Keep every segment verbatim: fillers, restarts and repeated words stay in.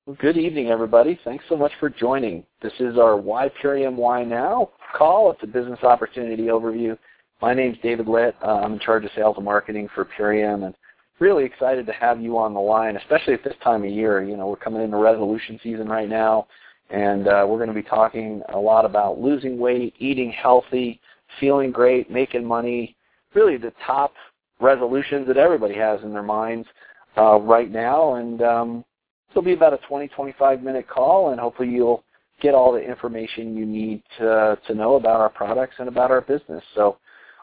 Well, good evening, everybody. Thanks so much for joining. This is our Why Purium Why Now call. It's a business opportunity overview. My name's David Litt. Uh, I'm in charge of sales and marketing for Purium, and really excited to have you on the line, especially at this time of year. You know, we're coming into resolution season right now, and uh, we're going to be talking a lot about losing weight, eating healthy, feeling great, making money, really the top resolutions that everybody has in their minds uh, right now. And um, It'll be about a twenty, twenty-five minute call, and hopefully you'll get all the information you need to, to know about our products and about our business. So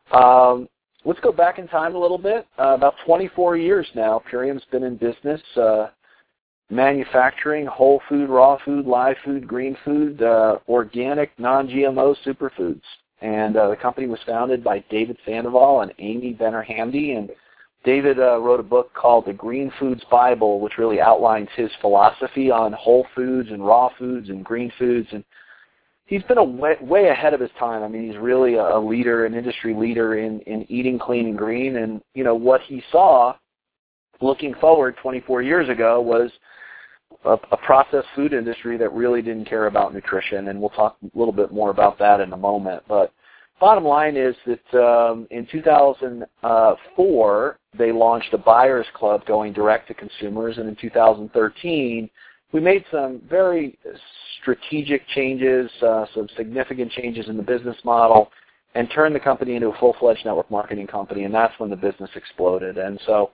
um, let's go back in time a little bit. Uh, about twenty-four years now, Purium's been in business, uh, manufacturing whole food, raw food, live food, green food, uh, organic, non-G M O superfoods. And uh, the company was founded by David Sandoval and Amy Benner-Hamdy, and David uh, wrote a book called The Green Foods Bible, which really outlines his philosophy on whole foods and raw foods and green foods. And he's been a way, way ahead of his time. I mean, he's really a leader, an industry leader in, in eating clean and green. And, you know, what he saw looking forward twenty-four years ago was a, a processed food industry that really didn't care about nutrition. And we'll talk a little bit more about that in a moment. But bottom line is that um, in two thousand four, they launched a buyers club going direct to consumers, and in two thousand thirteen, we made some very strategic changes, uh, some significant changes in the business model, and turned the company into a full-fledged network marketing company, and that's when the business exploded. And so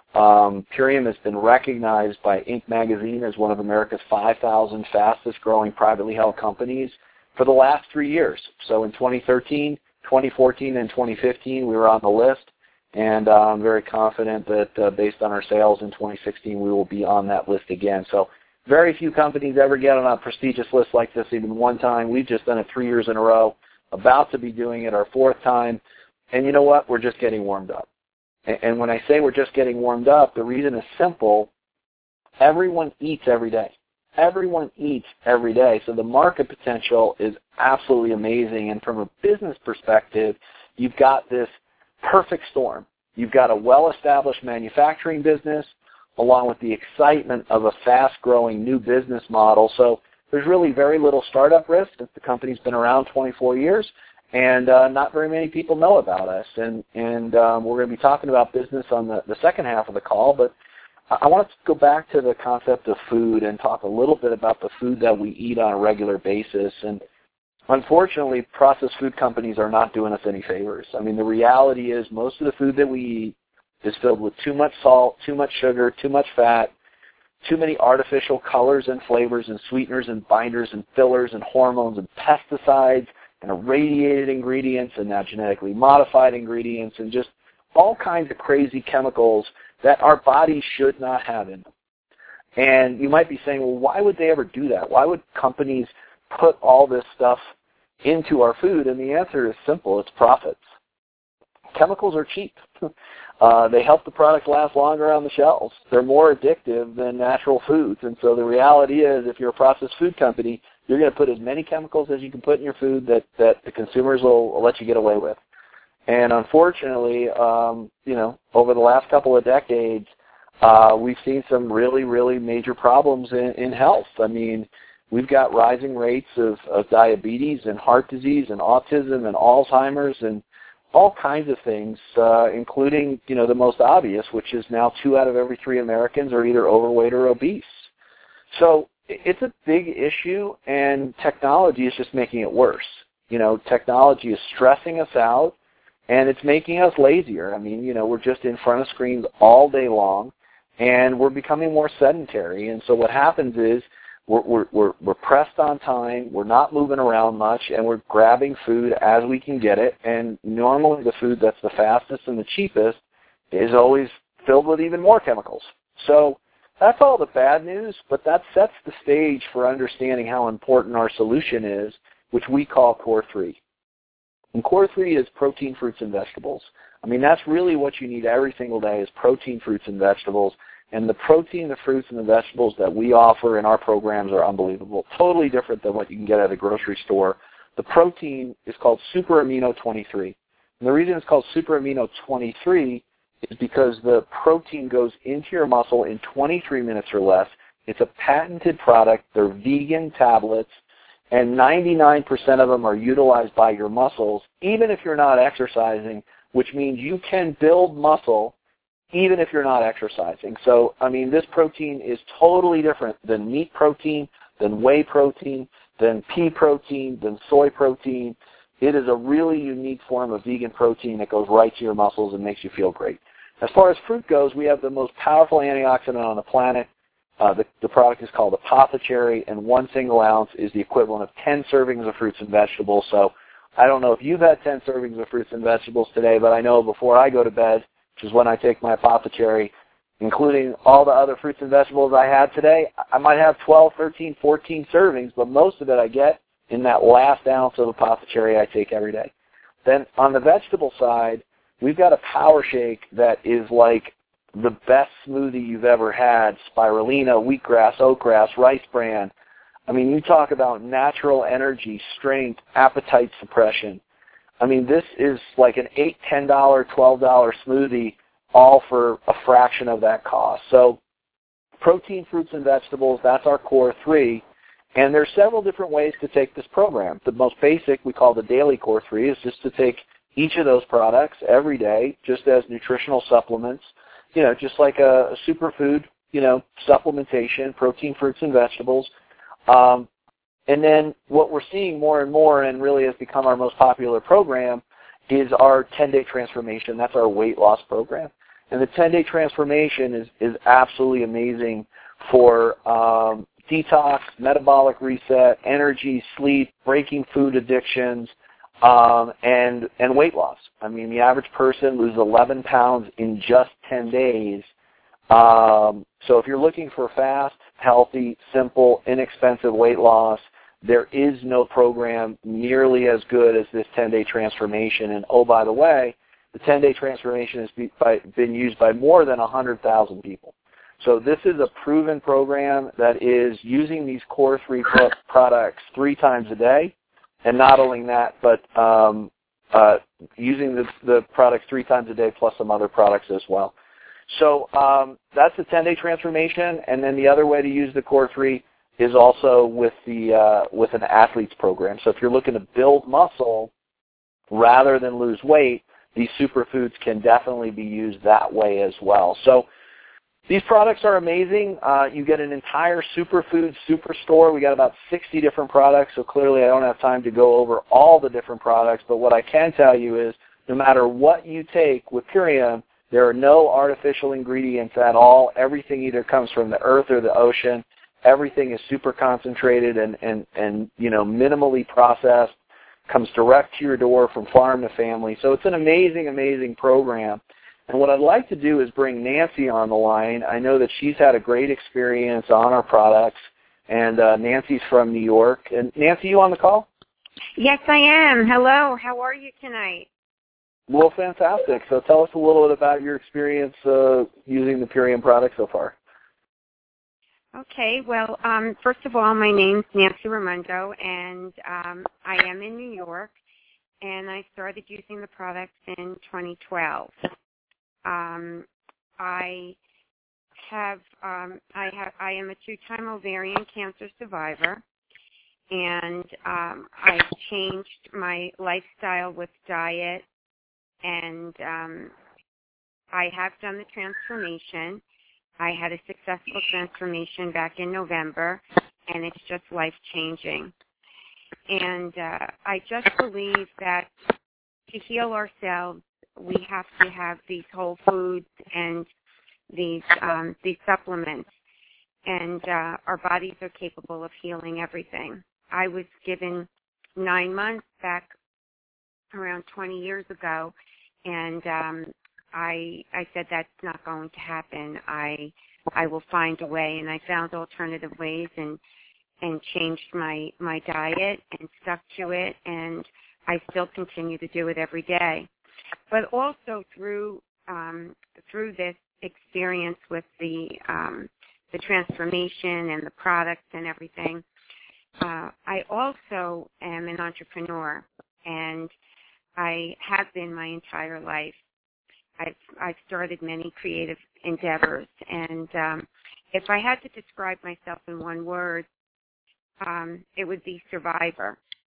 um, Purium has been recognized by Inc magazine as one of America's five thousand fastest-growing privately held companies for the last three years. So in twenty thirteen, twenty fourteen, and twenty fifteen, we were on the list, and uh, I'm very confident that uh, based on our sales in twenty sixteen, we will be on that list again. So very few companies ever get on a prestigious list like this even one time. We've just done it three years in a row, about to be doing it our fourth time, and you know what? We're just getting warmed up. And, and when I say we're just getting warmed up, the reason is simple. Everyone eats every day. Everyone eats every day, so the market potential is absolutely amazing. And from a business perspective, you've got this perfect storm. You've got a well-established manufacturing business along with the excitement of a fast-growing new business model. So there's really very little startup risk since the company's been around twenty-four years, and uh, not very many people know about us. And, and um, we're going to be talking about business on the, the second half of the call, but I want to go back to the concept of food and talk a little bit about the food that we eat on a regular basis. And unfortunately, processed food companies are not doing us any favors. I mean, the reality is most of the food that we eat is filled with too much salt, too much sugar, too much fat, too many artificial colors and flavors and sweeteners and binders and fillers and hormones and pesticides and irradiated ingredients and now genetically modified ingredients and just all kinds of crazy chemicals that our bodies should not have in them. And you might be saying, well, why would they ever do that? Why would companies put all this stuff into our food? And the answer is simple. It's profits. Chemicals are cheap. uh, they help the product last longer on the shelves. They're more addictive than natural foods. And so the reality is if you're a processed food company, you're going to put as many chemicals as you can put in your food that, that the consumers will, will let you get away with. And unfortunately, um, you know, over the last couple of decades, uh, we've seen some really, really major problems in, in health. I mean, we've got rising rates of, of diabetes and heart disease and autism and Alzheimer's and all kinds of things, uh, including, you know, the most obvious, which is now two out of every three Americans are either overweight or obese. So it's a big issue, and technology is just making it worse. You know, technology is stressing us out, and it's making us lazier. I mean, you know, we're just in front of screens all day long, and we're becoming more sedentary. And so what happens is we're, we're, we're, we're pressed on time, we're not moving around much, and we're grabbing food as we can get it. And normally the food that's the fastest and the cheapest is always filled with even more chemicals. So that's all the bad news, but that sets the stage for understanding how important our solution is, which we call Core three. And Core three is protein, fruits, and vegetables. I mean, that's really what you need every single day is protein, fruits, and vegetables. And the protein, the fruits, and the vegetables that we offer in our programs are unbelievable, totally different than what you can get at a grocery store. The protein is called Super Amino twenty-three. And the reason it's called Super Amino twenty-three is because the protein goes into your muscle in twenty-three minutes or less, It's a patented product. They're vegan tablets, and ninety-nine percent of them are utilized by your muscles, even if you're not exercising, which means you can build muscle even if you're not exercising. So, I mean, this protein is totally different than meat protein, than whey protein, than pea protein, than soy protein. It is a really unique form of vegan protein that goes right to your muscles and makes you feel great. As far as fruit goes, we have the most powerful antioxidant on the planet. Uh, the, the product is called Apothecary, and one single ounce is the equivalent of ten servings of fruits and vegetables. So I don't know if you've had ten servings of fruits and vegetables today, but I know before I go to bed, which is when I take my Apothecary, including all the other fruits and vegetables I had today, I might have twelve, thirteen, fourteen servings, but most of it I get in that last ounce of Apothecary I take every day. Then on the vegetable side, we've got a power shake that is like the best smoothie you've ever had. Spirulina, wheatgrass, oatgrass, rice bran. I mean, you talk about natural energy, strength, appetite suppression. I mean, this is like an eight dollars, ten dollars, twelve dollars smoothie, all for a fraction of that cost. So protein, fruits, and vegetables, that's our core three. And there's several different ways to take this program. The most basic, we call the daily core three, is just to take each of those products every day just as nutritional supplements, you know, just like a, a superfood, you know, supplementation, protein, fruits, and vegetables. Um, and then what we're seeing more and more, and really has become our most popular program, is our ten-day transformation. That's our weight loss program. And the ten-day transformation is, is absolutely amazing for um, detox, metabolic reset, energy, sleep, breaking food addictions, um, and, and weight loss. I mean, the average person loses eleven pounds in just ten days. Um, so if you're looking for fast, healthy, simple, inexpensive weight loss, there is no program nearly as good as this ten-day transformation. And oh, by the way, the ten-day transformation has be, by, been used by more than one hundred thousand people. So this is a proven program that is using these core three pro- products three times a day. And not only that, but um, uh, using the, the products three times a day plus some other products as well. So um, that's the ten-day transformation. And then the other way to use the core three is also with the uh, with an athlete's program. So if you're looking to build muscle rather than lose weight, these superfoods can definitely be used that way as well. So these products are amazing. Uh, you get an entire superfood superstore. We got about sixty different products, so clearly I don't have time to go over all the different products, but what I can tell you is no matter what you take with Purium, there are no artificial ingredients at all. Everything either comes from the earth or the ocean. Everything is super concentrated and, and, and you know, minimally processed, comes direct to your door from farm to family. So it's an amazing, amazing program. And what I'd like to do is bring Nancy on the line. I know that she's had a great experience on our products, and uh, Nancy's from New York. And Nancy, you on the call? Yes, I am. Hello. How are you tonight? Well, fantastic. So tell us a little bit about your experience uh, using the Purium product so far. Okay. Well, um, first of all, my name's Nancy Raimondo, and um, I am in New York, and I started using the products in twenty twelve. Um, I have, um, I have, I am a two-time ovarian cancer survivor, and um, I changed my lifestyle with diet, and um, I have done the transformation. I had a successful transformation back in November, and it's just life-changing. And uh, I just believe that to heal ourselves, we have to have these whole foods and these um, these supplements, and uh, our bodies are capable of healing everything. I was given nine months back around twenty years ago, and um, I I said that's not going to happen. I I will find a way, and I found alternative ways and and changed my my diet and stuck to it, and I still continue to do it every day. But also through um, through this experience with the um, the transformation and the products and everything, uh, I also am an entrepreneur, and I have been my entire life. I've I've started many creative endeavors, and um, if I had to describe myself in one word, um, it would be survivor.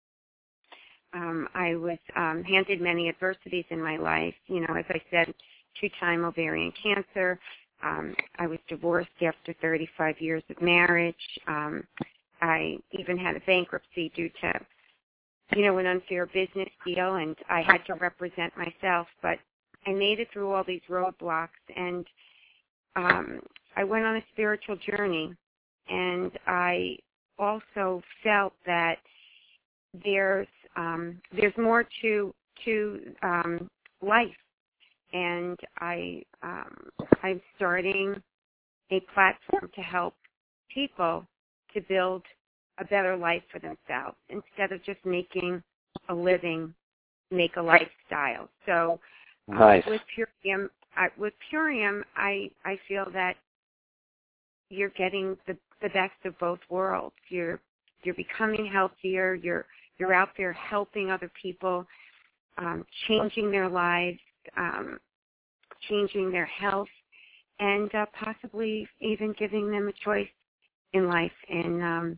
Um, I was um, handed many adversities in my life. You know, as I said, two-time ovarian cancer. Um, I was divorced after thirty-five years of marriage. Um, I even had a bankruptcy due to, you know, an unfair business deal, and I had to represent myself. But I made it through all these roadblocks, and um, I went on a spiritual journey, and I also felt that there's um, there's more to to um, life, and I um, I'm starting a platform to help people to build a better life for themselves instead of just making a living, make a lifestyle. So Nice. uh, with Purium, I, with Purium, I I feel that you're getting the the best of both worlds. You're you're becoming healthier. You're you're out there helping other people, um, changing their lives, um, changing their health, and uh, possibly even giving them a choice in life in um,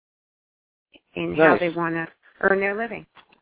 in Nice. how they want to earn their living.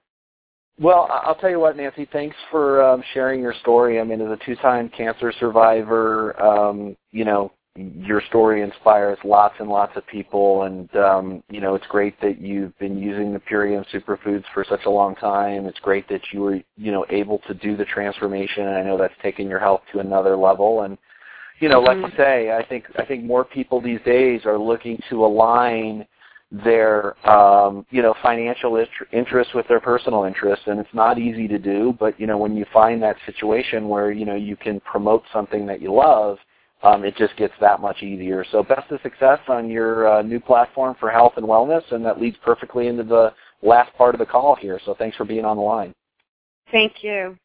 Well, I'll tell you what, Nancy, thanks for um, sharing your story. I mean, as a two-time cancer survivor, um, you know, your story inspires lots and lots of people, and, um, you know, it's great that you've been using the Purium Superfoods for such a long time. It's great that you were, you know, able to do the transformation, and I know that's taken your health to another level. And, you know, like you say, I think I think more people these days are looking to align their, um, you know, financial interests with their personal interests, and it's not easy to do. But you know, when you find that situation where you know you can promote something that you love, um, it just gets that much easier. So, best of success on your uh, new platform for health and wellness, and that leads perfectly into the last part of the call here. So, thanks for being on the line. Thank you.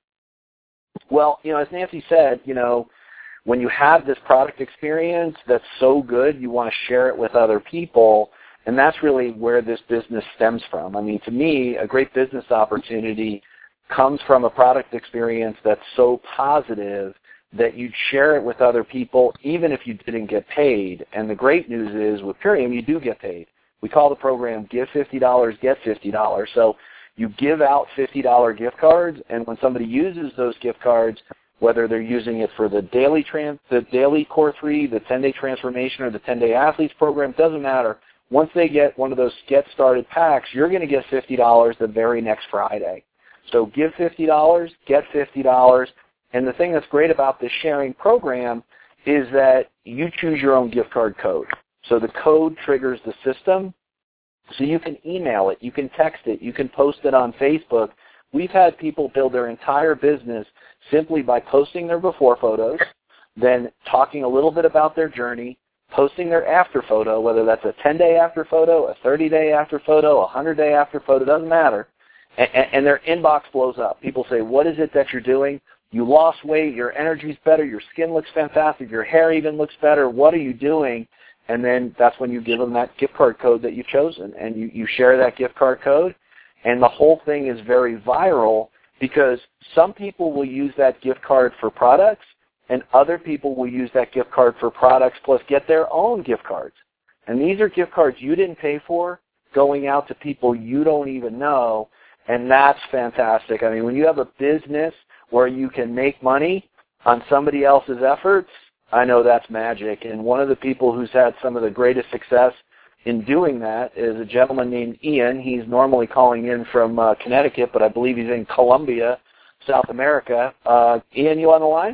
Well, you know, as Nancy said, you know, when you have this product experience that's so good, you want to share it with other people. And that's really where this business stems from. I mean, to me, a great business opportunity comes from a product experience that's so positive that you'd share it with other people even if you didn't get paid. And the great news is with Purium, you do get paid. We call the program Give fifty dollars, Get fifty dollars. So you give out fifty dollars gift cards, and when somebody uses those gift cards, whether they're using it for the daily trans, the daily Core three, the ten-day transformation, or the ten-day athletes program, doesn't matter. Once they get one of those Get Started packs, you're going to get fifty dollars the very next Friday. So give fifty dollars, get fifty dollars. And the thing that's great about this sharing program is that you choose your own gift card code. So the code triggers the system. So you can email it, you can text it, you can post it on Facebook. We've had people build their entire business simply by posting their before photos, then talking a little bit about their journey, posting their after photo, whether that's a ten-day after photo, a thirty-day after photo, a one hundred-day after photo, doesn't matter, and, and their inbox blows up. People say, what is it that you're doing? You lost weight, your energy's better, your skin looks fantastic, your hair even looks better, what are you doing? And then that's when you give them that gift card code that you've chosen, and you, you share that gift card code, and the whole thing is very viral because some people will use that gift card for products, and other people will use that gift card for products plus get their own gift cards. And these are gift cards you didn't pay for going out to people you don't even know, and that's fantastic. I mean, when you have a business where you can make money on somebody else's efforts, I know that's magic. And one of the people who's had some of the greatest success in doing that is a gentleman named Ian. He's normally calling in from uh, Connecticut, but I believe he's in Colombia, South America. Uh, Ian, you on the line?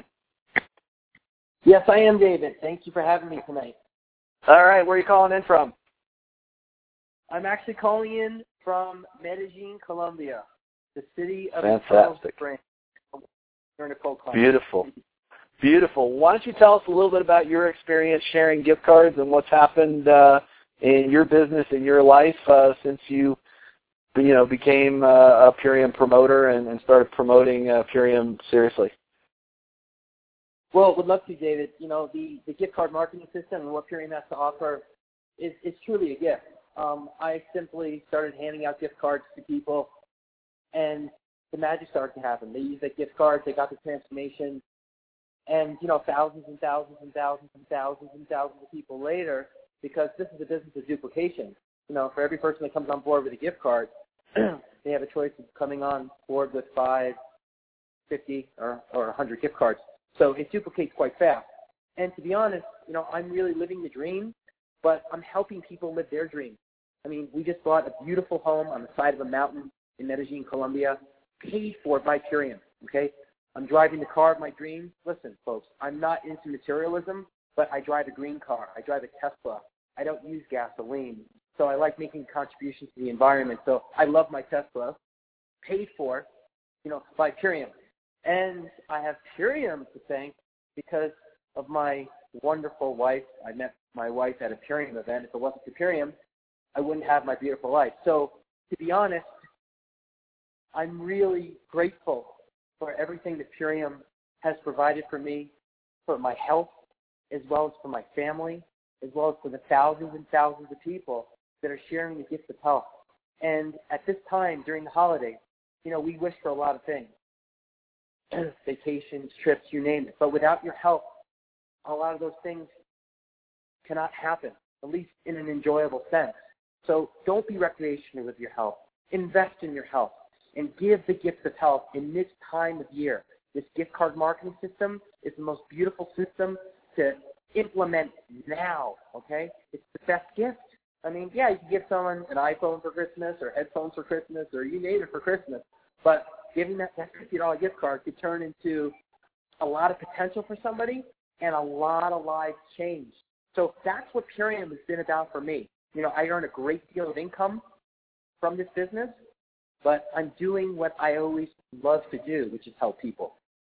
Yes, I am, David. Thank you for having me tonight. All right, where are you calling in from? I'm actually calling in from Medellin, Colombia, the city of Fantastic. France. During a cold climate. Beautiful. Beautiful. Why don't you tell us a little bit about your experience sharing gift cards and what's happened uh, in your business, in your life, uh, since you, you know, became uh, a Purium promoter and, and started promoting uh, Purium seriously? Well, would love to, David. You know, the, the gift card marketing system and what Purium has to offer is, is truly a gift. Um, I simply started handing out gift cards to people, and the magic started to happen. They used that gift card, they got the transformation, and, you know, thousands and thousands and thousands and thousands and thousands of people later, because this is a business of duplication. You know, for every person that comes on board with a gift card, they have a choice of coming on board with five, fifty, or, or one hundred gift cards. So it duplicates quite fast. And to be honest, you know, I'm really living the dream, but I'm helping people live their dream. I mean, we just bought a beautiful home on the side of a mountain in Medellin, Colombia, paid for by Purium, okay? I'm driving the car of my dreams. Listen, folks, I'm not into materialism, but I drive a green car. I drive a Tesla. I don't use gasoline. So I like making contributions to the environment. So I love my Tesla, paid for, you know, by Purium. And I have Purium to thank because of my wonderful wife. I met my wife at a Purium event. If it wasn't for Purium, I wouldn't have my beautiful life. So to be honest, I'm really grateful for everything that Purium has provided for me, for my health, as well as for my family, as well as for the thousands and thousands of people that are sharing the gift of health. And at this time, during the holidays, you know, we wish for a lot of things. Vacations, trips, you name it. But without your health, a lot of those things cannot happen, at least in an enjoyable sense. So don't be recreational with your health. Invest in your health and give the gift of health in this time of year. This gift card marketing system is the most beautiful system to implement now, okay? It's the best gift. I mean, yeah, you can give someone an iPhone for Christmas or headphones for Christmas or you name it for Christmas, but giving that, that fifty dollars gift card could turn into a lot of potential for somebody and a lot of lives changed. So that's what Purium has been about for me. You know, I earn a great deal of income from this business, but I'm doing what I always love to do, which is help people.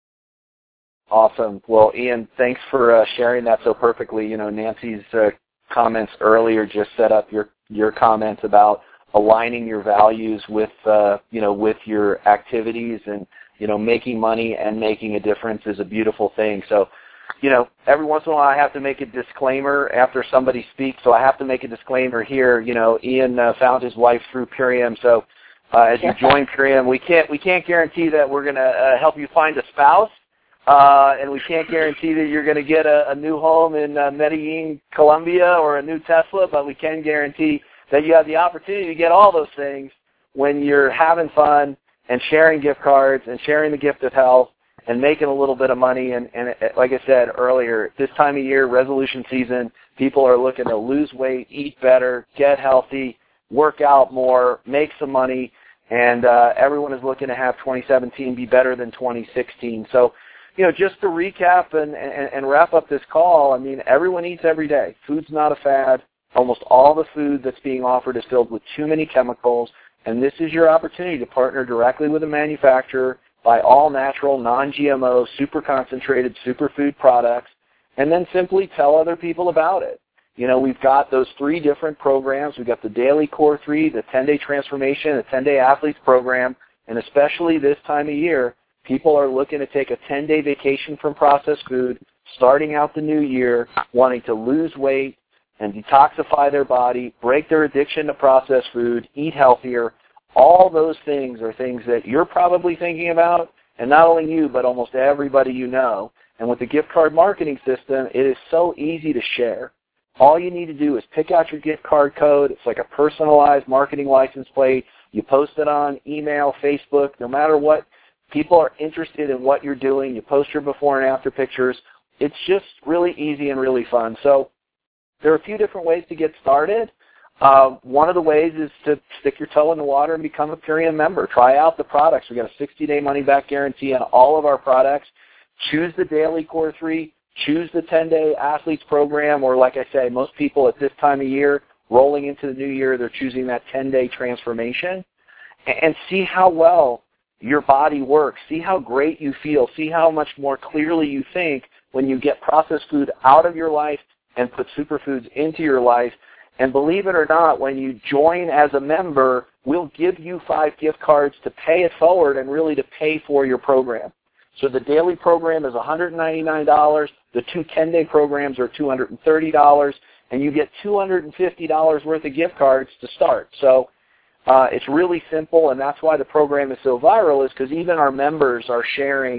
Awesome. Well, Ian, thanks for uh, sharing that so perfectly. You know, Nancy's uh, comments earlier just set up your your comments about aligning your values with uh, you know with your activities, and you know making money and making a difference is a beautiful thing. So, you know, every once in a while I have to make a disclaimer after somebody speaks, so I have to make a disclaimer here. You know, Ian uh, found his wife through Purium, so uh, as you join Purium, we can't we can't guarantee that we're going to uh, help you find a spouse. Uh, and we can't guarantee that you're going to get a, a new home in uh, Medellin, Colombia, or a new Tesla, but we can guarantee that you have the opportunity to get all those things when you're having fun and sharing gift cards and sharing the gift of health and making a little bit of money. And, and it, like I said earlier, this time of year, resolution season, people are looking to lose weight, eat better, get healthy, work out more, make some money, and uh, everyone is looking to have twenty seventeen be better than twenty sixteen. So, you know, just to recap and, and, and wrap up this call, I mean, everyone eats every day. Food's not a fad. Almost all the food that's being offered is filled with too many chemicals, and this is your opportunity to partner directly with a manufacturer, buy all natural, non-G M O, super concentrated superfood products, and then simply tell other people about it. You know, we've got those three different programs. We've got the Daily Core three, the ten-day transformation, the ten-day athletes program, and especially this time of year, people are looking to take a ten-day vacation from processed food, starting out the new year, wanting to lose weight and detoxify their body, break their addiction to processed food, eat healthier. All those things are things that you're probably thinking about, and not only you, but almost everybody you know. And with the gift card marketing system, it is so easy to share. All you need to do is pick out your gift card code. It's like a personalized marketing license plate. You post it on email, Facebook, no matter what. People are interested in what you're doing. You post your before and after pictures. It's just really easy and really fun. So there are a few different ways to get started. Uh, one of the ways is to stick your toe in the water and become a Purium member. Try out the products. We've got a sixty-day money-back guarantee on all of our products. Choose the Daily Core three. Choose the ten-day athletes program, or like I say, most people at this time of year, rolling into the new year, they're choosing that ten-day transformation. And see how well your body works. See how great you feel. See how much more clearly you think when you get processed food out of your life and put superfoods into your life. And believe it or not, when you join as a member, we'll give you five gift cards to pay it forward and really to pay for your program. So the daily program is one hundred ninety-nine dollars. The two ten-day programs are two hundred thirty dollars, and you get two hundred fifty dollars worth of gift cards to start. So Uh, it's really simple, and that's why the program is so viral, is because even our members are sharing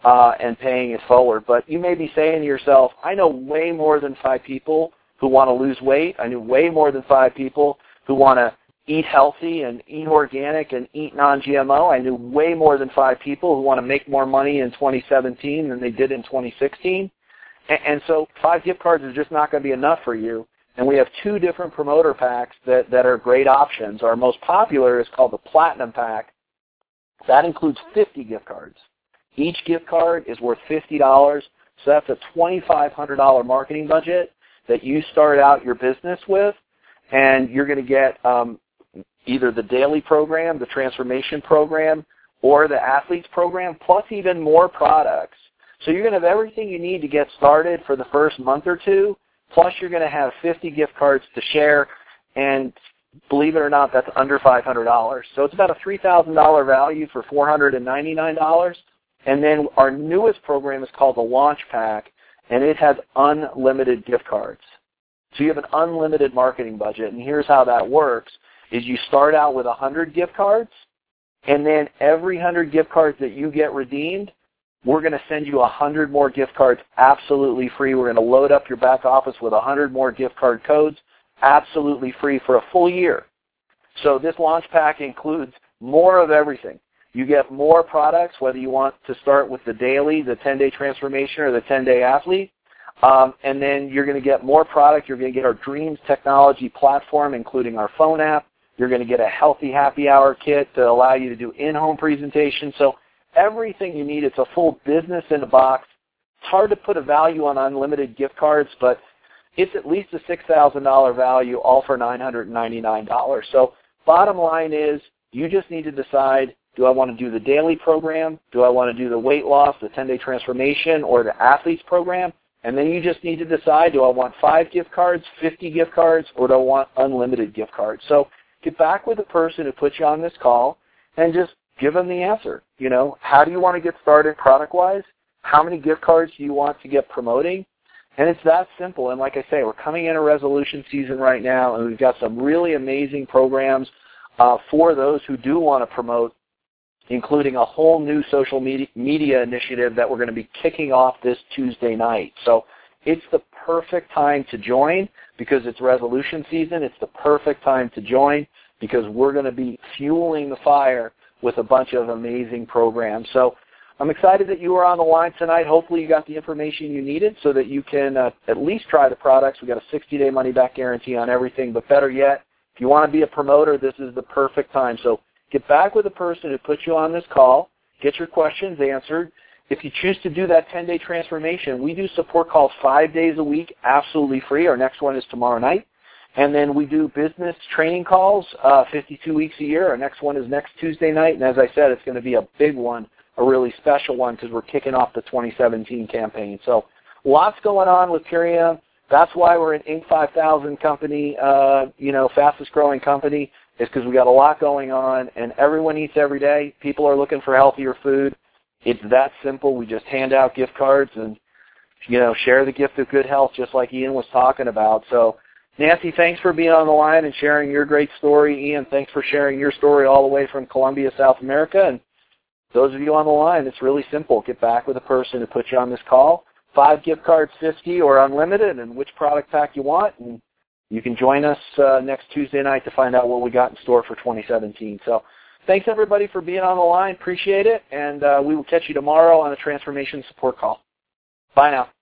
uh, and paying it forward. But you may be saying to yourself, I know way more than five people who want to lose weight. I know way more than five people who want to eat healthy and eat organic and eat non G M O. I knew way more than five people who want to make more money in twenty seventeen than they did in twenty sixteen. And, and so five gift cards is just not going to be enough for you. And we have two different promoter packs that, that are great options. Our most popular is called the Platinum Pack. That includes fifty gift cards. Each gift card is worth fifty dollars, so that's a twenty-five hundred dollars marketing budget that you start out your business with, and you're going to get um, either the daily program, the transformation program, or the athletes program, plus even more products. So you're going to have everything you need to get started for the first month or two, plus you're going to have fifty gift cards to share, and believe it or not, that's under five hundred dollars. So it's about a three thousand dollars value for four hundred ninety-nine dollars. And then our newest program is called the Launch Pack, and it has unlimited gift cards. So you have an unlimited marketing budget, and here's how that works, is you start out with one hundred gift cards, and then every one hundred gift cards that you get redeemed, we're going to send you one hundred more gift cards absolutely free. We're going to load up your back office with one hundred more gift card codes absolutely free for a full year. So this Launch Pack includes more of everything. You get more products, whether you want to start with the daily, the ten-day transformation, or the ten-day athlete. Um, and then you're going to get more product. You're going to get our Dreams technology platform, including our phone app. You're going to get a healthy happy hour kit to allow you to do in-home presentations. So everything you need. It's a full business in a box. It's hard to put a value on unlimited gift cards, but it's at least a six thousand dollars value, all for nine hundred ninety-nine dollars. So bottom line is you just need to decide, do I want to do the daily program? Do I want to do the weight loss, the ten-day transformation, or the athletes program? And then you just need to decide, do I want five gift cards, fifty gift cards, or do I want unlimited gift cards? So get back with the person who put you on this call and just give them the answer. You know, how do you want to get started product-wise? How many gift cards do you want to get promoting? And it's that simple. And like I say, we're coming in a resolution season right now, and we've got some really amazing programs uh, for those who do want to promote, including a whole new social media, media initiative that we're going to be kicking off this Tuesday night. So it's the perfect time to join because it's resolution season. It's the perfect time to join because we're going to be fueling the fire with a bunch of amazing programs. So I'm excited that you were on the line tonight. Hopefully you got the information you needed so that you can uh, at least try the products. We've got a sixty-day money-back guarantee on everything, but better yet, if you want to be a promoter, this is the perfect time. So get back with the person who put you on this call. Get your questions answered. If you choose to do that ten-day transformation, we do support calls five days a week, absolutely free. Our next one is tomorrow night. And then we do business training calls uh, fifty-two weeks a year. Our next one is next Tuesday night. And as I said, it's going to be a big one, a really special one because we're kicking off the twenty seventeen campaign. So lots going on with Purium. That's why we're an Inc five thousand company, uh, you know, fastest growing company, is because we got a lot going on, and everyone eats every day. People are looking for healthier food. It's that simple. We just hand out gift cards and, you know, share the gift of good health just like Ian was talking about. So, Nancy, thanks for being on the line and sharing your great story. Ian, thanks for sharing your story all the way from Colombia, South America. And those of you on the line, it's really simple. Get back with the person who put you on this call. Five gift cards, fifty, or unlimited, and which product pack you want. And you can join us uh, next Tuesday night to find out what we got in store for twenty seventeen. So thanks, everybody, for being on the line. Appreciate it. And uh, we will catch you tomorrow on a transformation support call. Bye now.